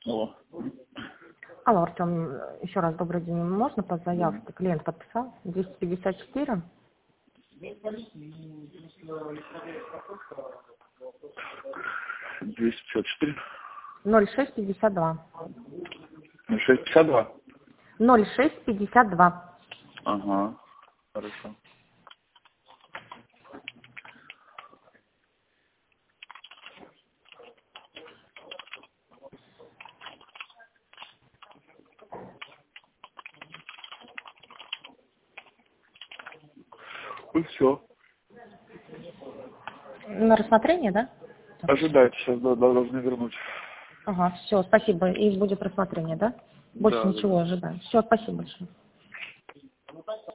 Алло. Алло, Артем, еще раз добрый день. Можно по заявке? Клиент подписал 254 254. 0652. 652? 0652. Ага. Хорошо. Ну все. На рассмотрение, да? Ожидайте, сейчас должны вернуть. Ага, все, спасибо. И будет рассмотрение, да? Больше Да, ничего да. ожидаем. Все, спасибо большое.